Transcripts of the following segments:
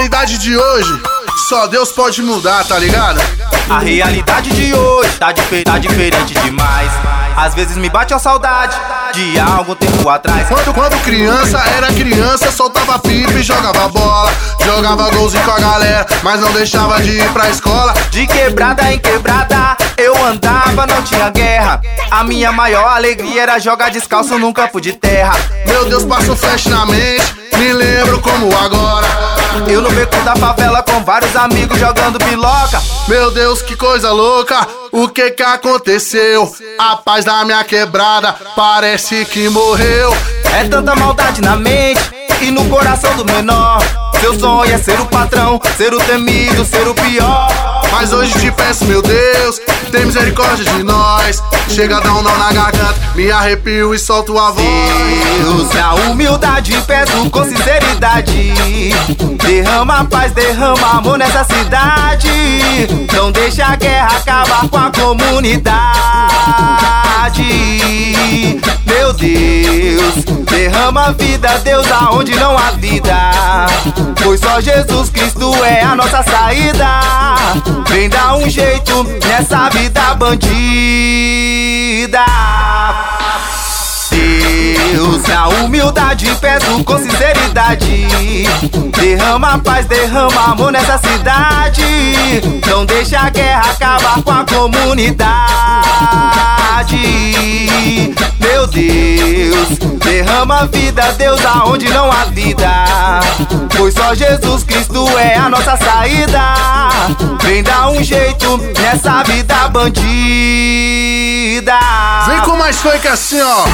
realidade de hoje, só Deus pode mudar, tá ligado? A realidade de hoje tá diferente demais. Às vezes me bate a saudade de algum tempo atrás. Quando criança, era criança, soltava pipa e jogava bola. Jogava golzinho com a galera, mas não deixava de ir pra escola. De quebrada em quebrada eu andava, não tinha guerra. A minha maior alegria era jogar descalço num campo de terra. Meu Deus, passa um flash na mente, me lembro como agora. Eu no beco da favela com vários amigos jogando piloca. Meu Deus, que coisa louca, o que que aconteceu? A paz da minha quebrada parece que morreu. É tanta maldade na mente e no coração do menor. Seu sonho é ser o patrão, ser o temido, ser o pior. Mas hoje te peço, meu Deus, tem misericórdia de nós. Chega a dar um nó na garganta, me arrepio e solto a voz. Deus, na humildade peço com sinceridade, derrama paz, derrama amor nessa cidade. Não deixa a guerra acabar com a comunidade. Meu Deus, derrama vida, Deus, aonde não há vida. Pois só Jesus Cristo é a nossa saída. Vem dar um jeito nessa vida bandida. Deus, na humildade peço com sinceridade, derrama paz, derrama amor nessa cidade. Não deixa a guerra acabar com a comunidade. Meu Deus, derrama vida, Deus, aonde não há vida. Pois só Jesus Cristo é a nossa saída. Vem dar um jeito nessa vida bandida. Vem com mais funk assim, ó.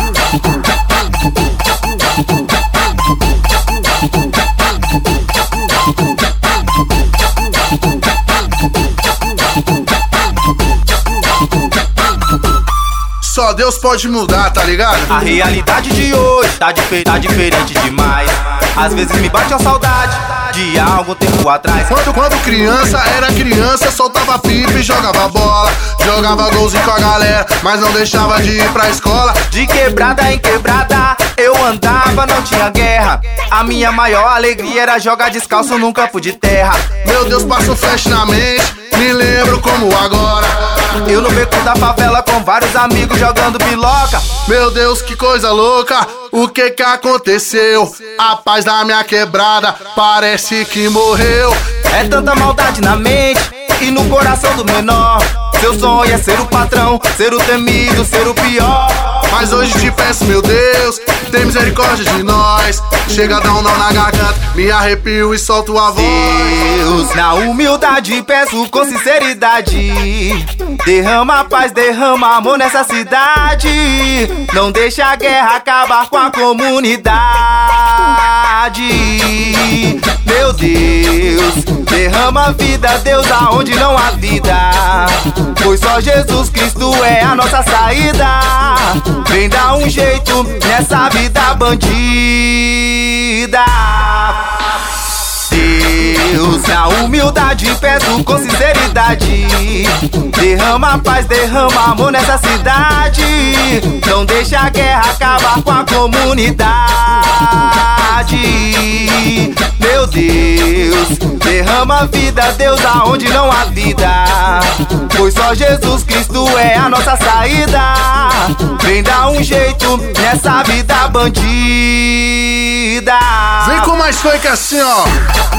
Só Deus pode mudar, tá ligado? A realidade de hoje tá diferente demais. Às vezes me bate a saudade de algum tempo atrás. Quando criança, era criança, soltava pipa e jogava bola. Jogava golzinho com a galera, mas não deixava de ir pra escola. De quebrada em quebrada eu andava, não tinha guerra. A minha maior alegria era jogar descalço num campo de terra. Meu Deus, passa um flash na mente, me lembro como agora. Eu no beco da favela com vários amigos jogando piloca. Meu Deus, que coisa louca, o que que aconteceu? A paz da minha quebrada parece que morreu. É tanta maldade na mente e no coração do menor. Seu sonho é ser o patrão, ser o temido, ser o pior. Mas hoje te peço, meu Deus, tem misericórdia de nós. Chega a dar um nó na garganta, me arrepio e solto a voz. Deus, na humildade peço com sinceridade, derrama paz, derrama amor nessa cidade. Não deixa a guerra acabar com a comunidade. Meu Deus, derrama vida, Deus, aonde não há vida. Pois só Jesus Cristo é a nossa saída. Vem dar um jeito nessa vida bandida. Deus, na humildade peço com sinceridade, derrama paz, derrama amor nessa cidade. Não deixa a guerra acabar com a comunidade. Meu Deus, derrama vida, Deus, aonde não há vida. Pois só Jesus Cristo é a nossa saída. Vem dar um jeito nessa vida bandida. Vem com mais funk assim, ó.